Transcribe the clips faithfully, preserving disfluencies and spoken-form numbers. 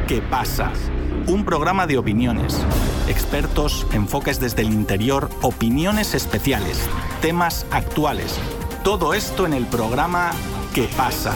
¿Qué pasa? Un programa de opiniones, expertos, enfoques desde el interior, opiniones especiales, temas actuales. Todo esto en el programa ¿Qué pasa?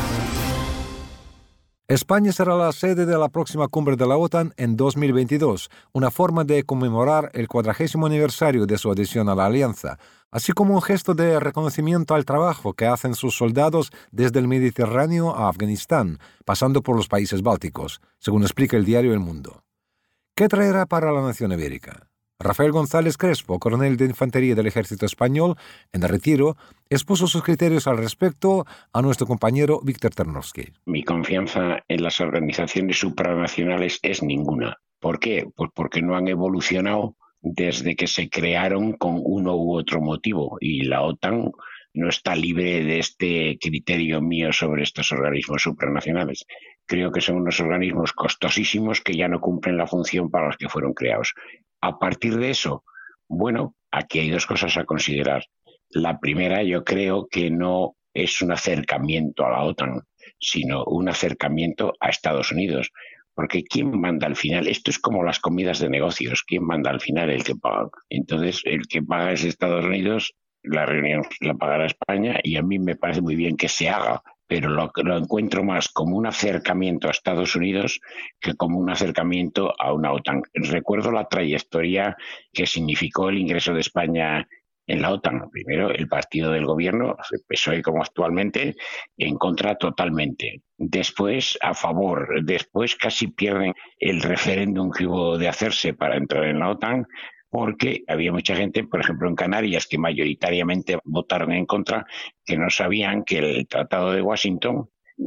España será la sede de la próxima cumbre de la OTAN en dos mil veintidós, una forma de conmemorar el cuadragésimo aniversario de su adhesión a la alianza, así como un gesto de reconocimiento al trabajo que hacen sus soldados desde el Mediterráneo a Afganistán, pasando por los países bálticos, según explica el diario El Mundo. ¿Qué traerá para la nación ibérica? Rafael González Crespo, coronel de Infantería del Ejército Español, en el retiro, expuso sus criterios al respecto a nuestro compañero Víctor Ternovsky. Mi confianza en las organizaciones supranacionales es ninguna. ¿Por qué? Pues porque no han evolucionado desde que se crearon con uno u otro motivo, y la OTAN no está libre de este criterio mío sobre estos organismos supranacionales. Creo que son unos organismos costosísimos que ya no cumplen la función para los que fueron creados. A partir de eso, bueno, aquí hay dos cosas a considerar. La primera, yo creo que no es un acercamiento a la OTAN, sino un acercamiento a Estados Unidos. Porque ¿quién manda al final? Esto es como las comidas de negocios. ¿Quién manda al final? El que paga. Entonces, el que paga es Estados Unidos, la reunión la pagará España, y a mí me parece muy bien que se haga, pero lo, lo encuentro más como un acercamiento a Estados Unidos que como un acercamiento a una OTAN. Recuerdo la trayectoria que significó el ingreso de España en la OTAN. Primero, el partido del gobierno, el P S O E como actualmente, en contra totalmente. Después, a favor. Después casi pierden el referéndum que hubo de hacerse para entrar en la OTAN, porque había mucha gente, por ejemplo en Canarias, que mayoritariamente votaron en contra, que no sabían que el Tratado de Washington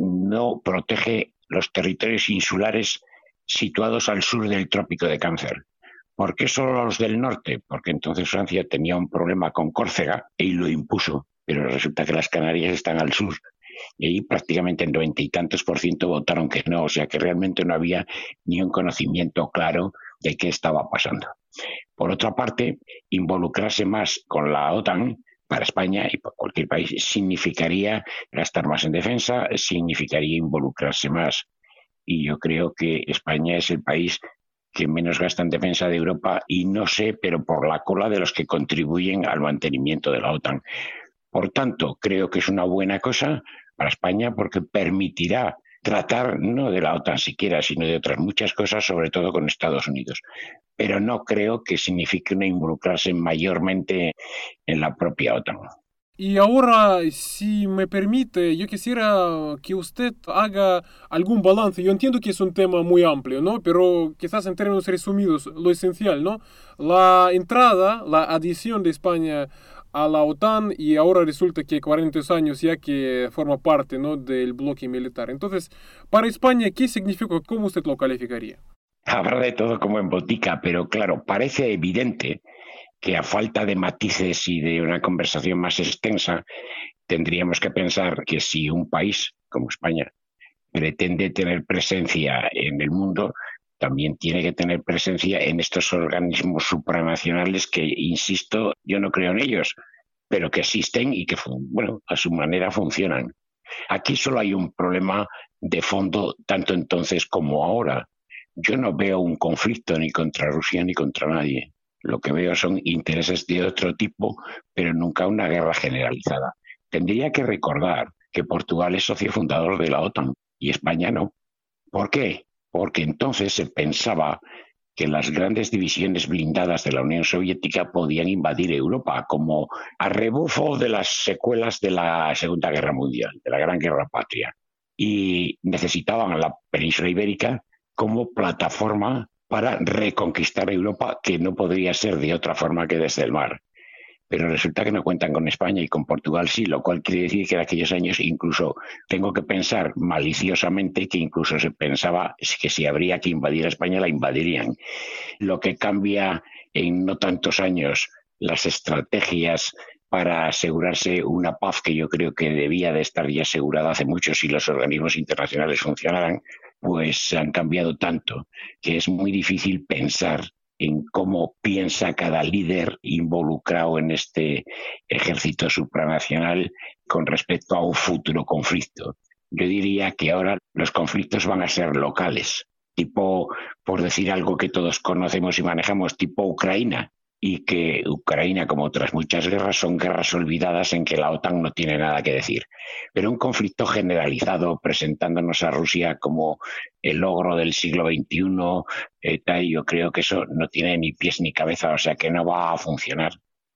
no protege los territorios insulares situados al sur del Trópico de Cáncer. ¿Por qué solo los del norte? Porque entonces Francia tenía un problema con Córcega y lo impuso, pero resulta que las Canarias están al sur. Y ahí prácticamente el noventa y tantos por ciento votaron que no, o sea que realmente no había ni un conocimiento claro de qué estaba pasando. Por otra parte, involucrarse más con la OTAN para España y para cualquier país significaría gastar más en defensa, significaría involucrarse más. Y yo creo que España es el país que menos gasta en defensa de Europa, y no sé, pero por la cola de los que contribuyen al mantenimiento de la OTAN. Por tanto, creo que es una buena cosa para España porque permitirá tratar no de la OTAN siquiera, sino de otras muchas cosas, sobre todo con Estados Unidos. Pero no creo que signifique una involucrarse mayormente en la propia OTAN. Y ahora, si me permite, yo quisiera que usted haga algún balance. Yo entiendo que es un tema muy amplio, ¿no? Pero quizás en términos resumidos, lo esencial, ¿no? La entrada, la adhesión de España a la OTAN, y ahora resulta que cuarenta años ya que forma parte, ¿no?, del bloque militar. Entonces, para España, ¿qué significa? ¿Cómo usted lo calificaría? Habrá de todo como en botica, pero claro, parece evidente que a falta de matices y de una conversación más extensa, tendríamos que pensar que si un país como España pretende tener presencia en el mundo, también tiene que tener presencia en estos organismos supranacionales que, insisto, yo no creo en ellos, pero que existen y que, bueno, a su manera funcionan. Aquí solo hay un problema de fondo, tanto entonces como ahora. Yo no veo un conflicto ni contra Rusia ni contra nadie. Lo que veo son intereses de otro tipo, pero nunca una guerra generalizada. Tendría que recordar que Portugal es socio fundador de la OTAN y España no. ¿Por qué? Porque entonces se pensaba que las grandes divisiones blindadas de la Unión Soviética podían invadir Europa, como a rebufo de las secuelas de la Segunda Guerra Mundial, de la Gran Guerra Patria. Y necesitaban a la península ibérica como plataforma para reconquistar Europa, que no podría ser de otra forma que desde el mar. Pero resulta que no cuentan con España y con Portugal sí, lo cual quiere decir que en aquellos años incluso tengo que pensar maliciosamente que incluso se pensaba que si habría que invadir a España, la invadirían. Lo que cambia en no tantos años las estrategias para asegurarse una paz que yo creo que debía de estar ya asegurada hace mucho si los organismos internacionales funcionaran, pues han cambiado tanto que es muy difícil pensar en cómo piensa cada líder involucrado en este ejército supranacional con respecto a un futuro conflicto. Yo diría que ahora los conflictos van a ser locales, tipo, por decir algo que todos conocemos y manejamos, tipo Ucrania, y que Ucrania, como otras muchas guerras, son guerras olvidadas en que la OTAN no tiene nada que decir. Pero un conflicto generalizado presentándonos a Rusia como el ogro del siglo veintiuno, eh, tal, yo creo que eso no tiene ni pies ni cabeza, o sea que no va a funcionar.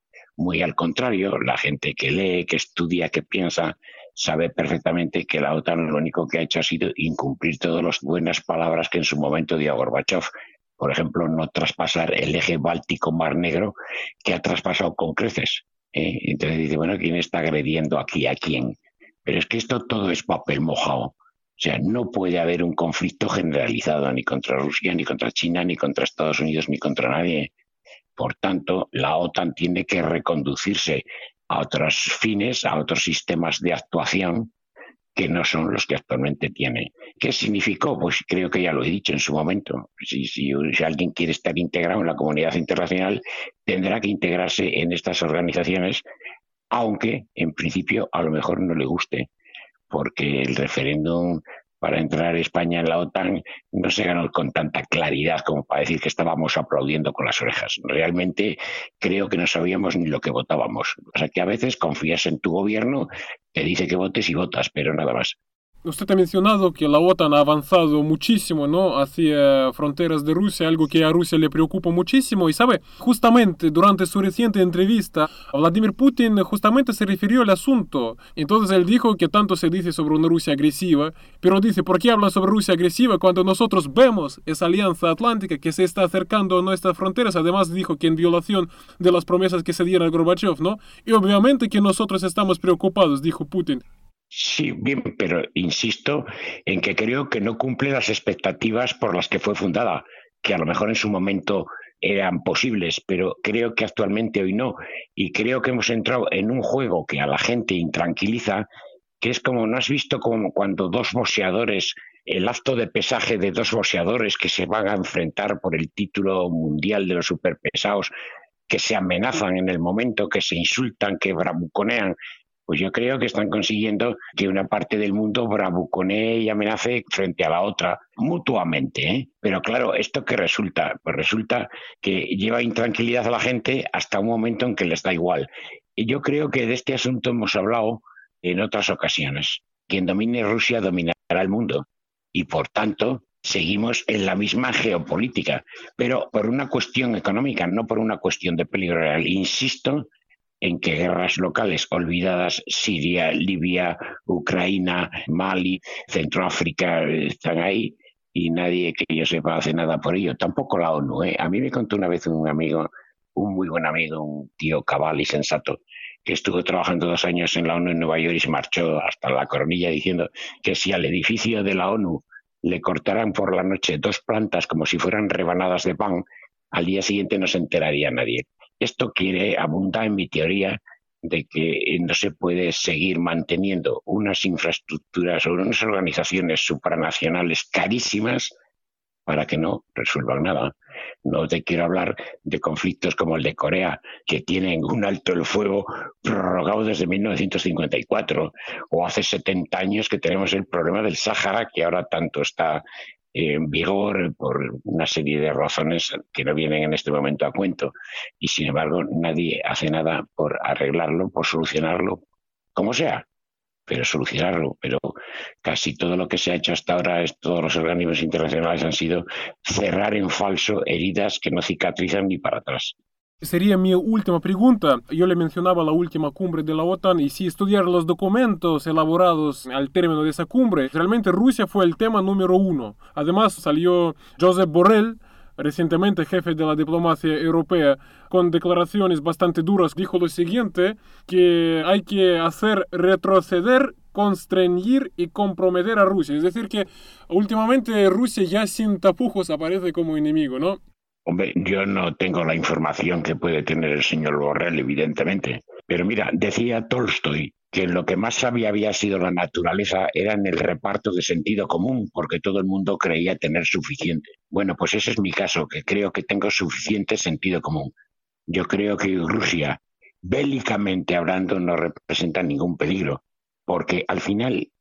Muy al contrario, la gente que lee, que estudia, que piensa, sabe perfectamente que la OTAN lo único que ha hecho ha sido incumplir todas las buenas palabras que en su momento dio Gorbachev. Por ejemplo, no traspasar el eje Báltico-Mar Negro, que ha traspasado con creces. ¿eh? Entonces dice, bueno, ¿quién está agrediendo aquí a quién? Pero es que esto todo es papel mojado. O sea, no puede haber un conflicto generalizado ni contra Rusia, ni contra China, ni contra Estados Unidos, ni contra nadie. Por tanto, la OTAN tiene que reconducirse a otros fines, a otros sistemas de actuación que no son los que actualmente tiene. ¿Qué significó? Pues creo que ya lo he dicho en su momento. Si, si, si alguien quiere estar integrado en la comunidad internacional, tendrá que integrarse en estas organizaciones, aunque en principio a lo mejor no le guste, porque el referéndum para entrar España en la OTAN no se ganó con tanta claridad como para decir que estábamos aplaudiendo con las orejas. Realmente creo que no sabíamos ni lo que votábamos. O sea que a veces confías en tu gobierno, te dice que votes y votas, pero nada más. Usted ha mencionado que la OTAN ha avanzado muchísimo, ¿no?, hacia fronteras de Rusia, algo que a Rusia le preocupa muchísimo. Y sabe, justamente durante su reciente entrevista, Vladimir Putin justamente se refirió al asunto. Entonces él dijo que tanto se dice sobre una Rusia agresiva, pero dice, ¿por qué hablan sobre Rusia agresiva cuando nosotros vemos esa alianza atlántica que se está acercando a nuestras fronteras? Además dijo que en violación de las promesas que se dieron a Gorbachev, ¿no? Y obviamente que nosotros estamos preocupados, dijo Putin. Sí, bien, pero insisto en que creo que no cumple las expectativas por las que fue fundada, que a lo mejor en su momento eran posibles, pero creo que actualmente hoy no. Y creo que hemos entrado en un juego que a la gente intranquiliza, que es como, ¿no has visto como cuando dos boxeadores, el acto de pesaje de dos boxeadores que se van a enfrentar por el título mundial de los superpesados, que se amenazan en el momento, que se insultan, que bravuconean? Pues yo creo que están consiguiendo que una parte del mundo bravuconee y amenace frente a la otra, mutuamente. ¿eh? Pero claro, ¿esto qué resulta? Pues resulta que lleva intranquilidad a la gente hasta un momento en que les da igual. Y yo creo que de este asunto hemos hablado en otras ocasiones. Quien domine Rusia dominará el mundo. Y por tanto, seguimos en la misma geopolítica, pero por una cuestión económica, no por una cuestión de peligro real. Insisto en que guerras locales olvidadas, Siria, Libia, Ucrania, Mali, Centroáfrica, están ahí y nadie que yo sepa hace nada por ello. Tampoco la ONU. ¿eh? A mí me contó una vez un amigo, un muy buen amigo, un tío cabal y sensato, que estuvo trabajando dos años en la ONU en Nueva York y se marchó hasta la coronilla diciendo que si al edificio de la ONU le cortaran por la noche dos plantas como si fueran rebanadas de pan, al día siguiente no se enteraría nadie. Esto quiere abundar en mi teoría de que no se puede seguir manteniendo unas infraestructuras o unas organizaciones supranacionales carísimas para que no resuelvan nada. No te quiero hablar de conflictos como el de Corea, que tienen un alto el fuego prorrogado desde mil novecientos cincuenta y cuatro, o hace setenta años que tenemos el problema del Sáhara, que ahora tanto está en vigor por una serie de razones que no vienen en este momento a cuento, y sin embargo nadie hace nada por arreglarlo, por solucionarlo, como sea, pero solucionarlo. Pero casi todo lo que se ha hecho hasta ahora, es, todos los organismos internacionales han sido cerrar en falso heridas que no cicatrizan ni para atrás. Sería mi última pregunta. Yo le mencionaba la última cumbre de la OTAN y si estudiar los documentos elaborados al término de esa cumbre, realmente Rusia fue el tema número uno. Además salió Josep Borrell, recientemente jefe de la diplomacia europea, con declaraciones bastante duras. Dijo lo siguiente, que hay que hacer retroceder, constreñir y comprometer a Rusia. Es decir que últimamente Rusia ya sin tapujos aparece como enemigo, ¿no? Hombre, yo no tengo la información que puede tener el señor Borrell, evidentemente. Pero mira, decía Tolstoy que lo que más sabia había sido la naturaleza era en el reparto de sentido común, porque todo el mundo creía tener suficiente. Bueno, pues ese es mi caso, que creo que tengo suficiente sentido común. Yo creo que Rusia, bélicamente hablando, no representa ningún peligro, porque al final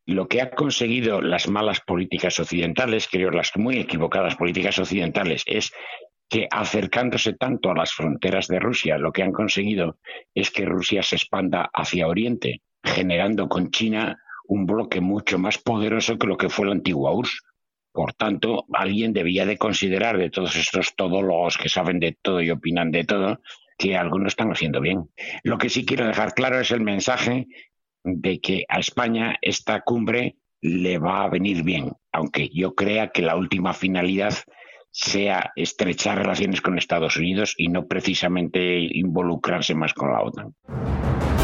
Lo que ha conseguido las malas políticas occidentales, creo las muy equivocadas políticas occidentales, es que acercándose tanto a las fronteras de Rusia, lo que han conseguido es que Rusia se expanda hacia Oriente, generando con China un bloque mucho más poderoso que lo que fue la antigua U R S S. Por tanto, alguien debía de considerar, de todos estos todólogos que saben de todo y opinan de todo, que algo no están haciendo bien. Lo que sí quiero dejar claro es el mensaje de que a España esta cumbre le va a venir bien, aunque yo crea que la última finalidad sea estrechar relaciones con Estados Unidos y no precisamente involucrarse más con la OTAN.